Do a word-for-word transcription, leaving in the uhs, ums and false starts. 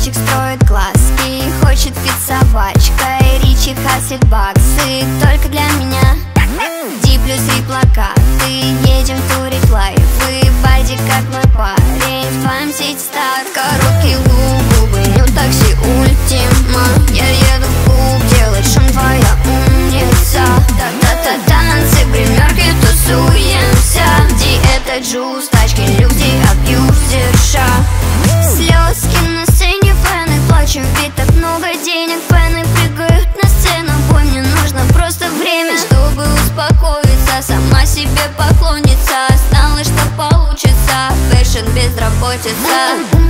Мальчик строит глазки, хочет пить собачкой. Ричи хасит баксы только для меня. Ди плюс три плакаты, едем турить лайфы. Бади как мой парень, в твоем сети стар. Короткий лук, губы, ню такси, ультима. Я еду в клуб, делать шум, твоя умница. Та-та-та, танцы, гримерки, тусуемся. Ди это джуз, тачки, люди, абьюзерша. Слезки на сцене, фэны плачем, ведь так много денег. Фэны прыгают на сцену, бой, мне нужно просто время, чтобы успокоиться, сама себе поклонница. Знала, что получится, фэшн безработица.